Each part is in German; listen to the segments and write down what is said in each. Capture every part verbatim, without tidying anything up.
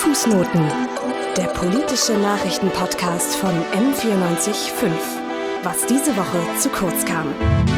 Fußnoten, der politische Nachrichtenpodcast von M vierundneunzig Komma fünf. Was diese Woche zu kurz kam.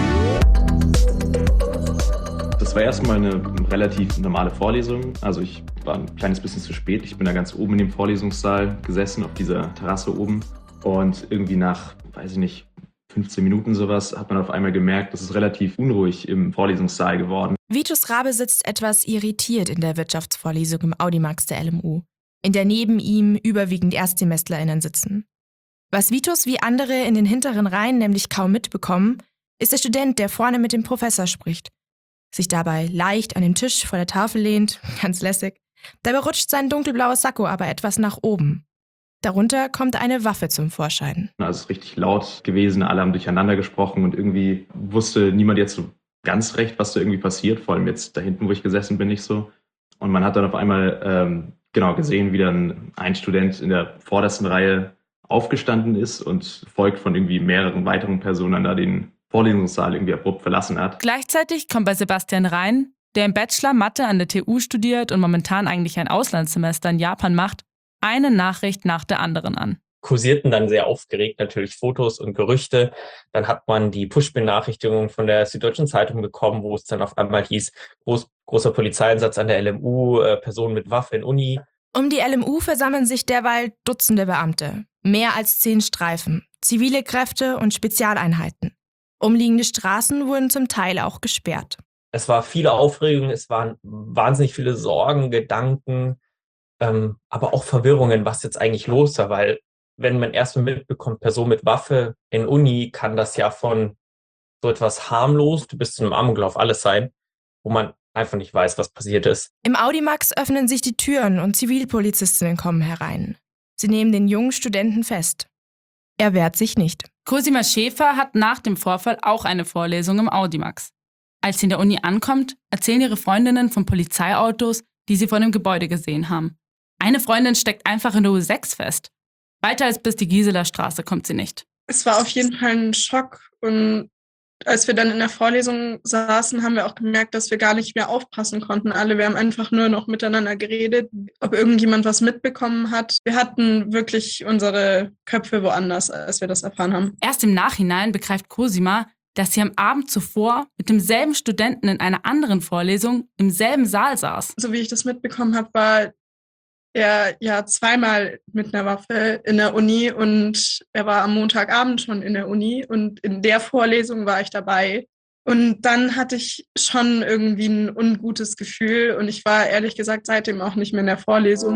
Das war erstmal eine relativ normale Vorlesung. Also ich war ein kleines bisschen zu spät. Ich bin da ganz oben in dem Vorlesungssaal gesessen, auf dieser Terrasse oben. Und irgendwie nach, weiß ich nicht, fünfzehn Minuten sowas, hat man auf einmal gemerkt, es ist relativ unruhig im Vorlesungssaal geworden. Vitus Rabe sitzt etwas irritiert in der Wirtschaftsvorlesung im Audimax der L M U, in der neben ihm überwiegend ErstsemesterInnen sitzen. Was Vitus wie andere in den hinteren Reihen nämlich kaum mitbekommen, ist der Student, der vorne mit dem Professor spricht, sich dabei leicht an den Tisch vor der Tafel lehnt, ganz lässig. Dabei rutscht sein dunkelblaues Sakko aber etwas nach oben. Darunter kommt eine Waffe zum Vorschein. Also es ist richtig laut gewesen, alle haben durcheinander gesprochen und irgendwie wusste niemand jetzt so ganz recht, was da irgendwie passiert, vor allem jetzt da hinten, wo ich gesessen bin, nicht so. Und man hat dann auf einmal ähm, genau gesehen, wie dann ein Student in der vordersten Reihe aufgestanden ist und folgt von irgendwie mehreren weiteren Personen da den Vorlesungssaal irgendwie abrupt verlassen hat. Gleichzeitig kommt bei Sebastian Rhein, der im Bachelor Mathe an der T U studiert und momentan eigentlich ein Auslandssemester in Japan macht, eine Nachricht nach der anderen an. Kursierten dann sehr aufgeregt natürlich Fotos und Gerüchte. Dann hat man die Push-Benachrichtigung von der Süddeutschen Zeitung bekommen, wo es dann auf einmal hieß, groß, großer Polizeieinsatz an der L M U, äh, Personen mit Waffe in Uni. Um die L M U versammeln sich derweil Dutzende Beamte. Mehr als zehn Streifen, zivile Kräfte und Spezialeinheiten. Umliegende Straßen wurden zum Teil auch gesperrt. Es war viele Aufregung, es waren wahnsinnig viele Sorgen, Gedanken, ähm, aber auch Verwirrungen, was jetzt eigentlich los war, weil wenn man erstmal mitbekommt, Person mit Waffe in Uni, kann das ja von so etwas harmlos bis zu einem Amoklauf alles sein, wo man einfach nicht weiß, was passiert ist. Im Audimax öffnen sich die Türen und Zivilpolizistinnen kommen herein. Sie nehmen den jungen Studenten fest. Er wehrt sich nicht. Cosima Schäfer hat nach dem Vorfall auch eine Vorlesung im Audimax. Als sie in der Uni ankommt, erzählen ihre Freundinnen von Polizeiautos, die sie vor dem Gebäude gesehen haben. Eine Freundin steckt einfach in der U sechs fest. Weiter als bis die Gisela Straße kommt sie nicht. Es war auf jeden Fall ein Schock und als wir dann in der Vorlesung saßen, haben wir auch gemerkt, dass wir gar nicht mehr aufpassen konnten. Alle, wir haben einfach nur noch miteinander geredet, ob irgendjemand was mitbekommen hat. Wir hatten wirklich unsere Köpfe woanders, als wir das erfahren haben. Erst im Nachhinein begreift Cosima, dass sie am Abend zuvor mit demselben Studenten in einer anderen Vorlesung im selben Saal saß. So wie ich das mitbekommen habe, war er ja zweimal mit einer Waffe in der Uni und er war am Montagabend schon in der Uni und in der Vorlesung war ich dabei. Und dann hatte ich schon irgendwie ein ungutes Gefühl und ich war ehrlich gesagt seitdem auch nicht mehr in der Vorlesung.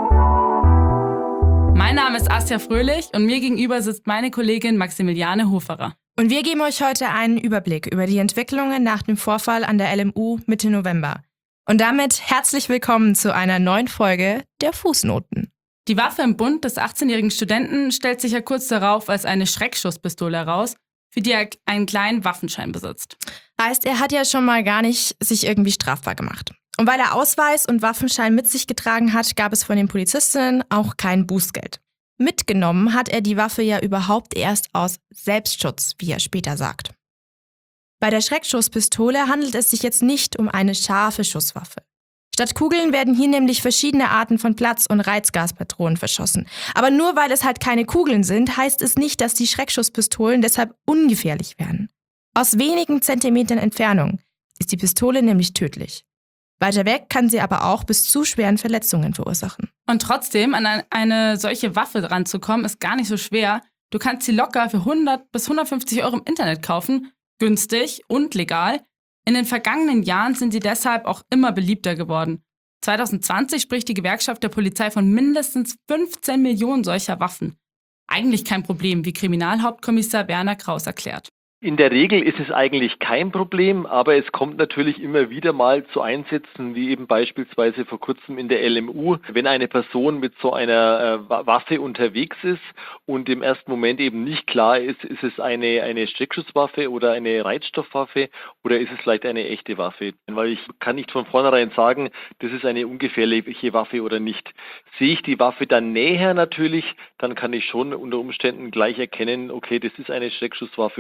Mein Name ist Asja Fröhlich und mir gegenüber sitzt meine Kollegin Maximiliane Hoferer. Und wir geben euch heute einen Überblick über die Entwicklungen nach dem Vorfall an der L M U Mitte November. Und damit herzlich willkommen zu einer neuen Folge der Fußnoten. Die Waffe im Bund des achtzehnjährigen Studenten stellt sich ja kurz darauf als eine Schreckschusspistole heraus, für die er einen kleinen Waffenschein besitzt. Heißt, er hat ja schon mal gar nicht sich irgendwie strafbar gemacht. Und weil er Ausweis und Waffenschein mit sich getragen hat, gab es von den Polizistinnen auch kein Bußgeld. Mitgenommen hat er die Waffe ja überhaupt erst aus Selbstschutz, wie er später sagt. Bei der Schreckschusspistole handelt es sich jetzt nicht um eine scharfe Schusswaffe. Statt Kugeln werden hier nämlich verschiedene Arten von Platz- und Reizgaspatronen verschossen. Aber nur weil es halt keine Kugeln sind, heißt es nicht, dass die Schreckschusspistolen deshalb ungefährlich wären. Aus wenigen Zentimetern Entfernung ist die Pistole nämlich tödlich. Weiter weg kann sie aber auch bis zu schweren Verletzungen verursachen. Und trotzdem, an eine solche Waffe ranzukommen, ist gar nicht so schwer. Du kannst sie locker für hundert bis hundertfünfzig Euro im Internet kaufen, günstig und legal. In den vergangenen Jahren sind sie deshalb auch immer beliebter geworden. zwanzig zwanzig spricht die Gewerkschaft der Polizei von mindestens fünfzehn Millionen solcher Waffen. Eigentlich kein Problem, wie Kriminalhauptkommissar Werner Kraus erklärt. In der Regel ist es eigentlich kein Problem, aber es kommt natürlich immer wieder mal zu Einsätzen, wie eben beispielsweise vor kurzem in der L M U, wenn eine Person mit so einer äh, Waffe unterwegs ist und im ersten Moment eben nicht klar ist, ist es eine, eine Schreckschusswaffe oder eine Reizstoffwaffe oder ist es vielleicht eine echte Waffe? Weil ich kann nicht von vornherein sagen, das ist eine ungefährliche Waffe oder nicht. Sehe ich die Waffe dann näher natürlich, dann kann ich schon unter Umständen gleich erkennen, okay, das ist eine Schreckschusswaffe oder nicht.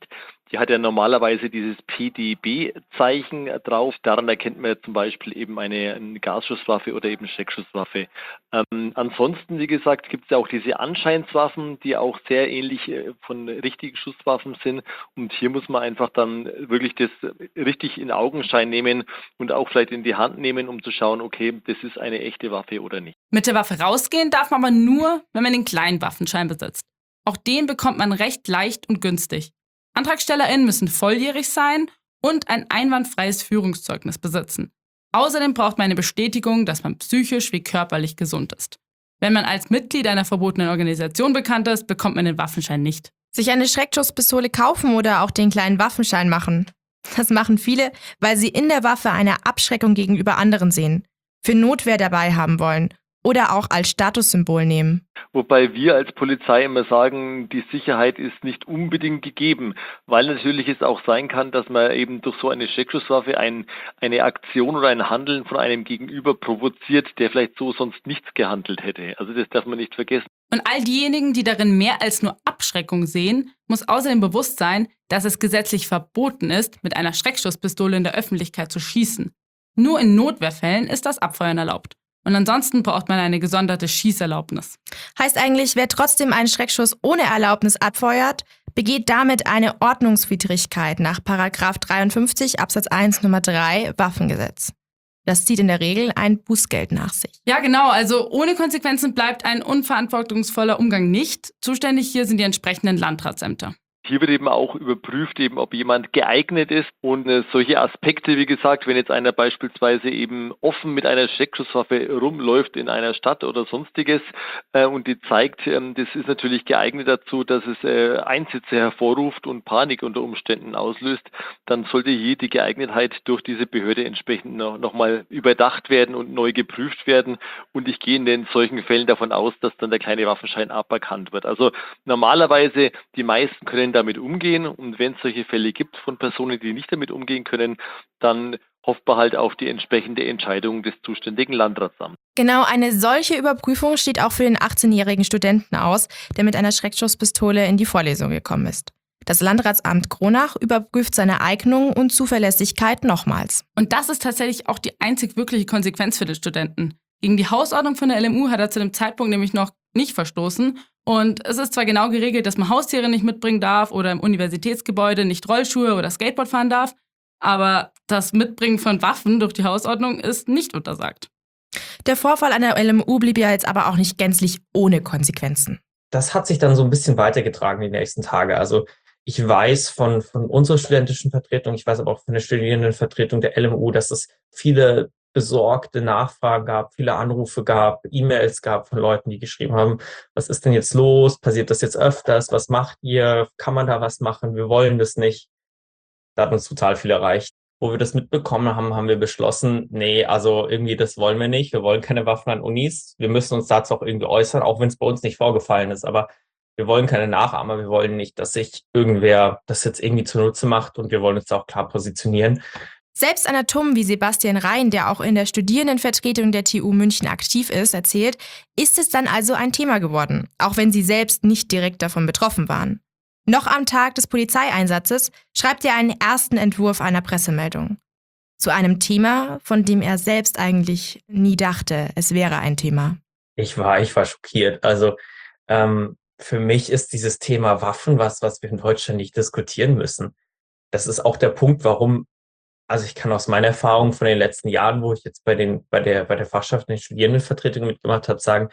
nicht. Die hat ja normalerweise dieses P D B-Zeichen drauf. Daran erkennt man zum Beispiel eben eine, eine Gasschusswaffe oder eben Schreckschusswaffe. Ähm, ansonsten, wie gesagt, gibt es ja auch diese Anscheinswaffen, die auch sehr ähnlich äh, von richtigen Schusswaffen sind. Und hier muss man einfach dann wirklich das richtig in Augenschein nehmen und auch vielleicht in die Hand nehmen, um zu schauen, okay, das ist eine echte Waffe oder nicht. Mit der Waffe rausgehen darf man aber nur, wenn man den kleinen Waffenschein besitzt. Auch den bekommt man recht leicht und günstig. AntragstellerInnen müssen volljährig sein und ein einwandfreies Führungszeugnis besitzen. Außerdem braucht man eine Bestätigung, dass man psychisch wie körperlich gesund ist. Wenn man als Mitglied einer verbotenen Organisation bekannt ist, bekommt man den Waffenschein nicht. Sich eine Schreckschusspistole kaufen oder auch den kleinen Waffenschein machen. Das machen viele, weil sie in der Waffe eine Abschreckung gegenüber anderen sehen, für Notwehr dabei haben wollen oder auch als Statussymbol nehmen. Wobei wir als Polizei immer sagen, die Sicherheit ist nicht unbedingt gegeben, weil natürlich es auch sein kann, dass man eben durch so eine Schreckschusswaffe ein, eine Aktion oder ein Handeln von einem Gegenüber provoziert, der vielleicht so sonst nichts gehandelt hätte. Also das darf man nicht vergessen. Und all diejenigen, die darin mehr als nur Abschreckung sehen, muss außerdem bewusst sein, dass es gesetzlich verboten ist, mit einer Schreckschusspistole in der Öffentlichkeit zu schießen. Nur in Notwehrfällen ist das Abfeuern erlaubt. Und ansonsten braucht man eine gesonderte Schießerlaubnis. Heißt eigentlich, wer trotzdem einen Schreckschuss ohne Erlaubnis abfeuert, begeht damit eine Ordnungswidrigkeit nach Paragraph dreiundfünfzig Absatz eins Nummer drei Waffengesetz. Das zieht in der Regel ein Bußgeld nach sich. Ja, genau. Also ohne Konsequenzen bleibt ein unverantwortungsvoller Umgang nicht. Zuständig hier sind die entsprechenden Landratsämter. Hier wird eben auch überprüft, eben, ob jemand geeignet ist und äh, solche Aspekte, wie gesagt, wenn jetzt einer beispielsweise eben offen mit einer Schreckschusswaffe rumläuft in einer Stadt oder sonstiges äh, und die zeigt, ähm, das ist natürlich geeignet dazu, dass es äh, Einsätze hervorruft und Panik unter Umständen auslöst, dann sollte hier die Geeignetheit durch diese Behörde entsprechend noch, noch mal überdacht werden und neu geprüft werden und ich gehe in den solchen Fällen davon aus, dass dann der kleine Waffenschein aberkannt wird. Also normalerweise, die meisten können damit umgehen und wenn es solche Fälle gibt von Personen, die nicht damit umgehen können, dann hofft man halt auf die entsprechende Entscheidung des zuständigen Landratsamts. Genau, eine solche Überprüfung steht auch für den achtzehnjährigen Studenten aus, der mit einer Schreckschusspistole in die Vorlesung gekommen ist. Das Landratsamt Kronach überprüft seine Eignung und Zuverlässigkeit nochmals. Und das ist tatsächlich auch die einzig wirkliche Konsequenz für den Studenten. Gegen die Hausordnung von der L M U hat er zu dem Zeitpunkt nämlich noch nicht verstoßen. Und es ist zwar genau geregelt, dass man Haustiere nicht mitbringen darf oder im Universitätsgebäude nicht Rollschuhe oder Skateboard fahren darf, aber das Mitbringen von Waffen durch die Hausordnung ist nicht untersagt. Der Vorfall an der L M U blieb ja jetzt aber auch nicht gänzlich ohne Konsequenzen. Das hat sich dann so ein bisschen weitergetragen die nächsten Tage. Also ich weiß von, von unserer studentischen Vertretung, ich weiß aber auch von der Studierendenvertretung der L M U, dass es viele besorgte Nachfragen gab, viele Anrufe gab, E-Mails gab von Leuten, die geschrieben haben, was ist denn jetzt los? Passiert das jetzt öfters? Was macht ihr? Kann man da was machen? Wir wollen das nicht. Da hat uns total viel erreicht. Wo wir das mitbekommen haben, haben wir beschlossen, nee, also irgendwie das wollen wir nicht. Wir wollen keine Waffen an Unis. Wir müssen uns dazu auch irgendwie äußern, auch wenn es bei uns nicht vorgefallen ist. Aber wir wollen keine Nachahmer. Wir wollen nicht, dass sich irgendwer das jetzt irgendwie zunutze macht und wir wollen uns da auch klar positionieren. Selbst Anatomen wie Sebastian Rhein, der auch in der Studierendenvertretung der T U München aktiv ist, erzählt, ist es dann also ein Thema geworden, auch wenn sie selbst nicht direkt davon betroffen waren. Noch am Tag des Polizeieinsatzes schreibt er einen ersten Entwurf einer Pressemeldung. Zu einem Thema, von dem er selbst eigentlich nie dachte, es wäre ein Thema. Ich war, ich war schockiert. Also ähm, für mich ist dieses Thema Waffen was, was wir in Deutschland nicht diskutieren müssen. Das ist auch der Punkt, warum. Also ich kann aus meiner Erfahrung von den letzten Jahren, wo ich jetzt bei den bei der bei der Fachschaft in den Studierendenvertretungen mitgemacht habe, sagen,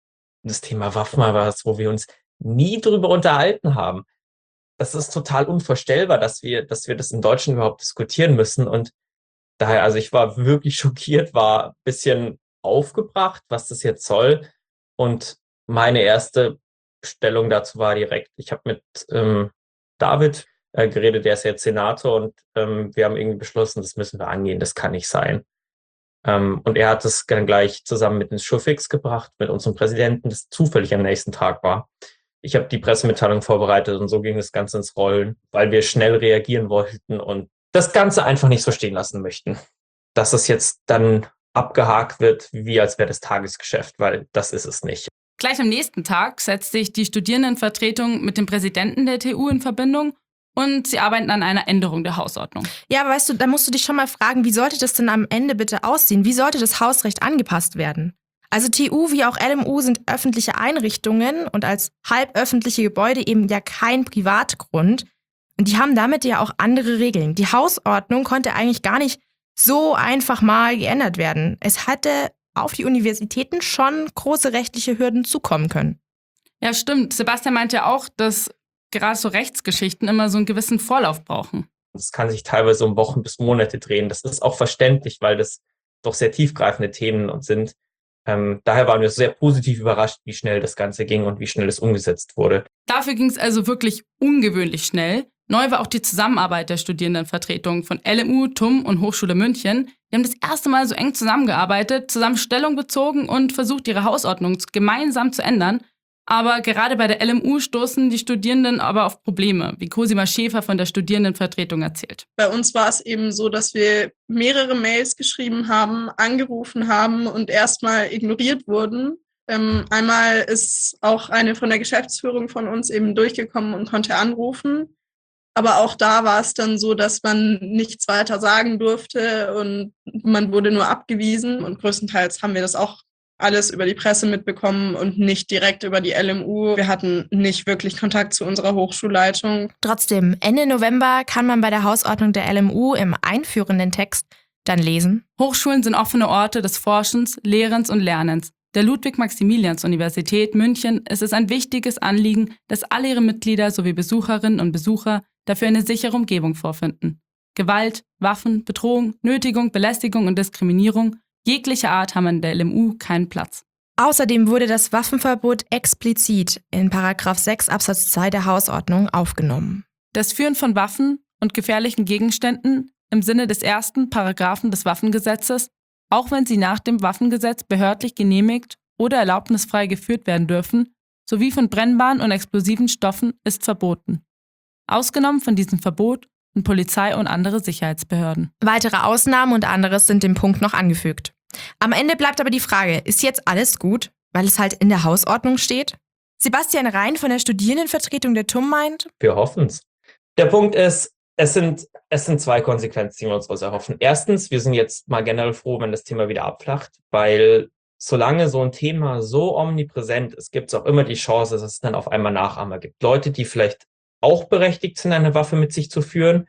das Thema Waffen war was, wo wir uns nie drüber unterhalten haben. Das ist total unvorstellbar, dass wir dass wir das in Deutschland überhaupt diskutieren müssen. Und daher, also ich war wirklich schockiert, war ein bisschen aufgebracht, was das jetzt soll. Und meine erste Stellung dazu war direkt, ich habe mit ähm, David äh, geredet, der ist jetzt Senator und ähm, wir haben irgendwie beschlossen, das müssen wir angehen, das kann nicht sein. Ähm, und er hat das dann gleich zusammen mit ins Schufix gebracht, mit unserem Präsidenten, das zufällig am nächsten Tag war. Ich habe die Pressemitteilung vorbereitet und so ging das Ganze ins Rollen, weil wir schnell reagieren wollten und das Ganze einfach nicht so stehen lassen möchten. Dass es jetzt dann abgehakt wird, wie als wäre das Tagesgeschäft, weil das ist es nicht. Gleich am nächsten Tag setzt sich die Studierendenvertretung mit dem Präsidenten der T U in Verbindung und sie arbeiten an einer Änderung der Hausordnung. Ja, aber weißt du, da musst du dich schon mal fragen, wie sollte das denn am Ende bitte aussehen? Wie sollte das Hausrecht angepasst werden? Also T U wie auch L M U sind öffentliche Einrichtungen und als halböffentliche Gebäude eben ja kein Privatgrund. Und die haben damit ja auch andere Regeln. Die Hausordnung konnte eigentlich gar nicht so einfach mal geändert werden. Es hätte auf die Universitäten schon große rechtliche Hürden zukommen können. Ja, stimmt. Sebastian meint ja auch, dass gerade so Rechtsgeschichten immer so einen gewissen Vorlauf brauchen. Das kann sich teilweise um Wochen bis Monate drehen. Das ist auch verständlich, weil das doch sehr tiefgreifende Themen sind. Ähm, daher waren wir sehr positiv überrascht, wie schnell das Ganze ging und wie schnell es umgesetzt wurde. Dafür ging es also wirklich ungewöhnlich schnell. Neu war auch die Zusammenarbeit der Studierendenvertretungen von L M U, T U M und Hochschule München. Die haben das erste Mal so eng zusammengearbeitet, zusammen Stellung bezogen und versucht, ihre Hausordnung gemeinsam zu ändern. Aber gerade bei der L M U stoßen die Studierenden aber auf Probleme, wie Cosima Schäfer von der Studierendenvertretung erzählt. Bei uns war es eben so, dass wir mehrere Mails geschrieben haben, angerufen haben und erstmal ignoriert wurden. Ähm, einmal ist auch eine von der Geschäftsführung von uns eben durchgekommen und konnte anrufen. Aber auch da war es dann so, dass man nichts weiter sagen durfte und man wurde nur abgewiesen. Und größtenteils haben wir das auch alles über die Presse mitbekommen und nicht direkt über die L M U. Wir hatten nicht wirklich Kontakt zu unserer Hochschulleitung. Trotzdem, Ende November kann man bei der Hausordnung der L M U im einführenden Text dann lesen: Hochschulen sind offene Orte des Forschens, Lehrens und Lernens. Der Ludwig-Maximilians-Universität München ist es ein wichtiges Anliegen, dass alle ihre Mitglieder sowie Besucherinnen und Besucher dafür eine sichere Umgebung vorfinden. Gewalt, Waffen, Bedrohung, Nötigung, Belästigung und Diskriminierung jeglicher Art haben in der L M U keinen Platz. Außerdem wurde das Waffenverbot explizit in Paragraph sechs Absatz zwei der Hausordnung aufgenommen. Das Führen von Waffen und gefährlichen Gegenständen im Sinne des ersten Paragraphen des Waffengesetzes, auch wenn sie nach dem Waffengesetz behördlich genehmigt oder erlaubnisfrei geführt werden dürfen, sowie von brennbaren und explosiven Stoffen, ist verboten. Ausgenommen von diesem Verbot sind Polizei und andere Sicherheitsbehörden. Weitere Ausnahmen und anderes sind dem Punkt noch angefügt. Am Ende bleibt aber die Frage, ist jetzt alles gut, weil es halt in der Hausordnung steht? Sebastian Rhein von der Studierendenvertretung der T U M meint: Wir hoffen's. Der Punkt ist, es sind, es sind zwei Konsequenzen, die wir uns daraus erhoffen. Erstens, wir sind jetzt mal generell froh, wenn das Thema wieder abflacht, weil solange so ein Thema so omnipräsent ist, gibt es auch immer die Chance, dass es dann auf einmal Nachahmer gibt. Leute, die vielleicht auch berechtigt sind, eine Waffe mit sich zu führen,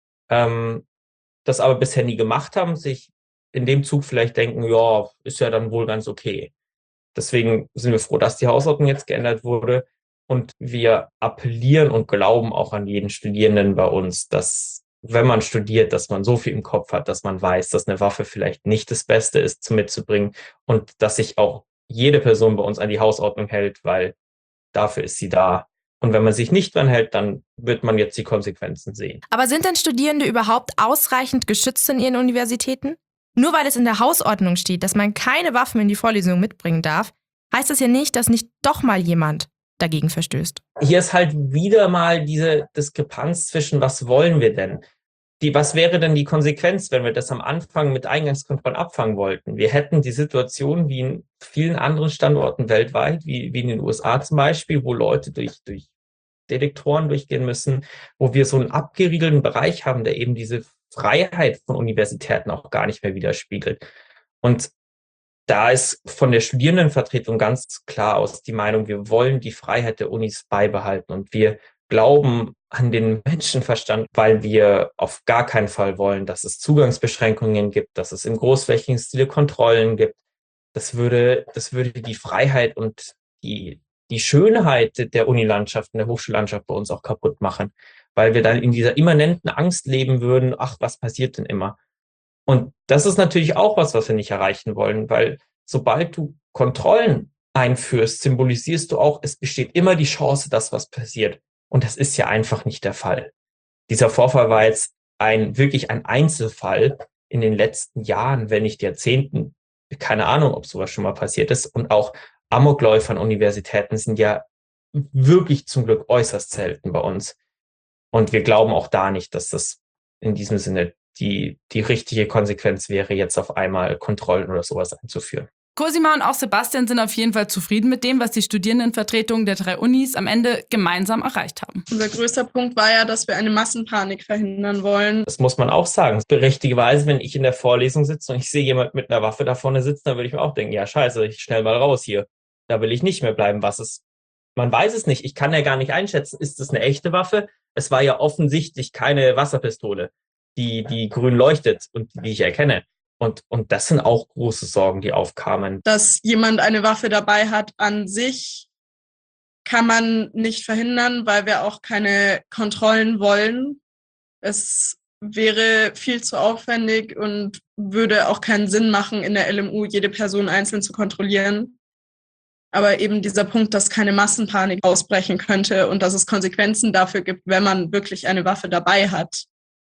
ähm, das aber bisher nie gemacht haben, sich in dem Zug vielleicht denken, ja, ist ja dann wohl ganz okay. Deswegen sind wir froh, dass die Hausordnung jetzt geändert wurde und wir appellieren und glauben auch an jeden Studierenden bei uns, dass, wenn man studiert, dass man so viel im Kopf hat, dass man weiß, dass eine Waffe vielleicht nicht das Beste ist, zum mitzubringen und dass sich auch jede Person bei uns an die Hausordnung hält, weil dafür ist sie da. Und wenn man sich nicht dran hält, dann wird man jetzt die Konsequenzen sehen. Aber sind denn Studierende überhaupt ausreichend geschützt in ihren Universitäten? Nur weil es in der Hausordnung steht, dass man keine Waffen in die Vorlesung mitbringen darf, heißt das ja nicht, dass nicht doch mal jemand dagegen verstößt. Hier ist halt wieder mal diese Diskrepanz zwischen, was wollen wir denn? Die, was wäre denn die Konsequenz, wenn wir das am Anfang mit Eingangskontrollen abfangen wollten? Wir hätten die Situation wie in vielen anderen Standorten weltweit, wie, wie in den U S A zum Beispiel, wo Leute durch, durch Detektoren durchgehen müssen, wo wir so einen abgeriegelten Bereich haben, der eben diese Freiheit von Universitäten auch gar nicht mehr widerspiegelt. Und da ist von der Studierendenvertretung ganz klar aus die Meinung, wir wollen die Freiheit der Unis beibehalten und wir glauben an den Menschenverstand, weil wir auf gar keinen Fall wollen, dass es Zugangsbeschränkungen gibt, dass es im großflächigen Stile Kontrollen gibt. Das würde, das würde die Freiheit und die, die Schönheit der Unilandschaft und der Hochschullandschaft bei uns auch kaputt machen, weil wir dann in dieser immanenten Angst leben würden, ach, was passiert denn immer? Und das ist natürlich auch was, was wir nicht erreichen wollen, weil sobald du Kontrollen einführst, symbolisierst du auch, es besteht immer die Chance, dass was passiert. Und das ist ja einfach nicht der Fall. Dieser Vorfall war jetzt ein, wirklich ein Einzelfall in den letzten Jahren, wenn nicht Jahrzehnten. Keine Ahnung, ob sowas schon mal passiert ist. Und auch Amokläufer an Universitäten sind ja wirklich zum Glück äußerst selten bei uns. Und wir glauben auch da nicht, dass das in diesem Sinne die, die richtige Konsequenz wäre, jetzt auf einmal Kontrollen oder sowas einzuführen. Cosima und auch Sebastian sind auf jeden Fall zufrieden mit dem, was die Studierendenvertretungen der drei Unis am Ende gemeinsam erreicht haben. Unser größter Punkt war ja, dass wir eine Massenpanik verhindern wollen. Das muss man auch sagen. Berechtigterweise, wenn ich in der Vorlesung sitze und ich sehe jemand mit einer Waffe da vorne sitzen, dann würde ich mir auch denken, ja scheiße, ich schnell mal raus hier. Da will ich nicht mehr bleiben. Was ist? Man weiß es nicht. Ich kann ja gar nicht einschätzen, ist es eine echte Waffe? Es war ja offensichtlich keine Wasserpistole, die, die grün leuchtet und die ich erkenne. Und, und das sind auch große Sorgen, die aufkamen. Dass jemand eine Waffe dabei hat an sich, kann man nicht verhindern, weil wir auch keine Kontrollen wollen. Es wäre viel zu aufwendig und würde auch keinen Sinn machen, in der L M U jede Person einzeln zu kontrollieren. Aber eben dieser Punkt, dass keine Massenpanik ausbrechen könnte und dass es Konsequenzen dafür gibt, wenn man wirklich eine Waffe dabei hat.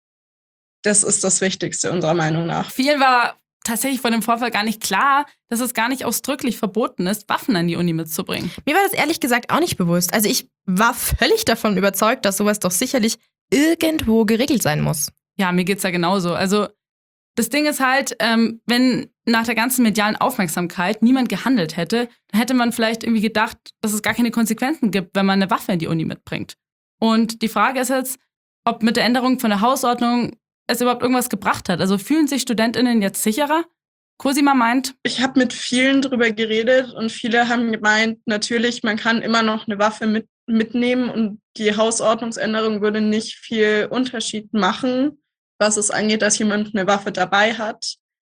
Das ist das Wichtigste unserer Meinung nach. Vielen war tatsächlich vor dem Vorfall gar nicht klar, dass es gar nicht ausdrücklich verboten ist, Waffen an die Uni mitzubringen. Mir war das ehrlich gesagt auch nicht bewusst. Also ich war völlig davon überzeugt, dass sowas doch sicherlich irgendwo geregelt sein muss. Ja, mir geht's ja genauso. Also das Ding ist halt, ähm, wenn nach der ganzen medialen Aufmerksamkeit niemand gehandelt hätte, dann hätte man vielleicht irgendwie gedacht, dass es gar keine Konsequenzen gibt, wenn man eine Waffe in die Uni mitbringt. Und die Frage ist jetzt, ob mit der Änderung von der Hausordnung es überhaupt irgendwas gebracht hat. Also fühlen sich StudentInnen jetzt sicherer? Cosima meint, ich habe mit vielen drüber geredet und viele haben gemeint, natürlich, man kann immer noch eine Waffe mit, mitnehmen und die Hausordnungsänderung würde nicht viel Unterschied machen, was es angeht, dass jemand eine Waffe dabei hat.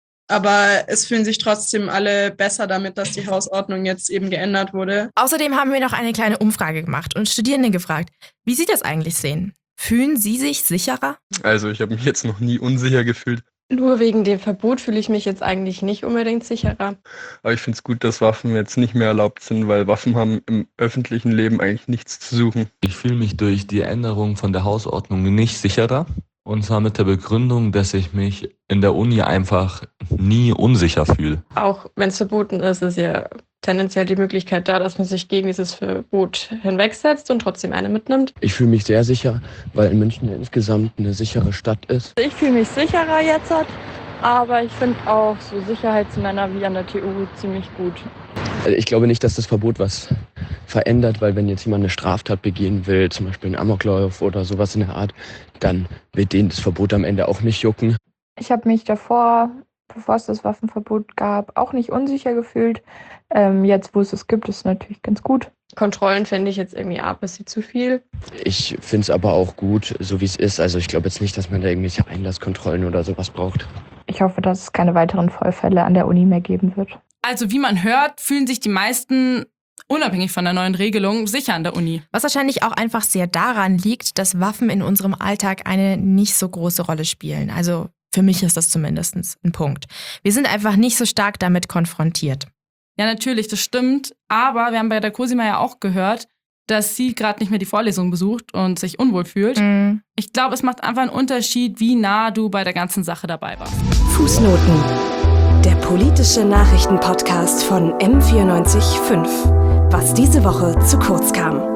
Aber es fühlen sich trotzdem alle besser damit, dass die Hausordnung jetzt eben geändert wurde. Außerdem haben wir noch eine kleine Umfrage gemacht und Studierende gefragt, wie sie das eigentlich sehen. Fühlen Sie sich sicherer? Also ich habe mich jetzt noch nie unsicher gefühlt. Nur wegen dem Verbot fühle ich mich jetzt eigentlich nicht unbedingt sicherer. Aber ich finde es gut, dass Waffen jetzt nicht mehr erlaubt sind, weil Waffen haben im öffentlichen Leben eigentlich nichts zu suchen. Ich fühle mich durch die Änderung von der Hausordnung nicht sicherer. Und zwar mit der Begründung, dass ich mich in der Uni einfach nie unsicher fühle. Auch wenn es verboten ist, ist ja tendenziell die Möglichkeit da, dass man sich gegen dieses Verbot hinwegsetzt und trotzdem eine mitnimmt. Ich fühle mich sehr sicher, weil in München insgesamt eine sichere Stadt ist. Ich fühle mich sicherer jetzt, aber ich finde auch so Sicherheitsmänner wie an der T U ziemlich gut. Also ich glaube nicht, dass das Verbot was verändert, weil wenn jetzt jemand eine Straftat begehen will, zum Beispiel einen Amoklauf oder sowas in der Art, dann wird denen das Verbot am Ende auch nicht jucken. Ich habe mich davor, bevor es das Waffenverbot gab, auch nicht unsicher gefühlt. Ähm, jetzt, wo es es gibt, ist es natürlich ganz gut. Kontrollen fände ich jetzt irgendwie ein bisschen zu viel. Ich finde es aber auch gut, so wie es ist. Also ich glaube jetzt nicht, dass man da irgendwelche Einlasskontrollen oder sowas braucht. Ich hoffe, dass es keine weiteren Vorfälle an der Uni mehr geben wird. Also wie man hört, fühlen sich die meisten unabhängig von der neuen Regelung sicher an der Uni. Was wahrscheinlich auch einfach sehr daran liegt, dass Waffen in unserem Alltag eine nicht so große Rolle spielen. Also für mich ist das zumindest ein Punkt. Wir sind einfach nicht so stark damit konfrontiert. Ja, natürlich, das stimmt. Aber wir haben bei der Cosima ja auch gehört, dass sie gerade nicht mehr die Vorlesung besucht und sich unwohl fühlt. Mhm. Ich glaube, es macht einfach einen Unterschied, wie nah du bei der ganzen Sache dabei warst. Fußnoten. Der politische Nachrichtenpodcast von M vierundneunzig Komma fünf. Was diese Woche zu kurz kam.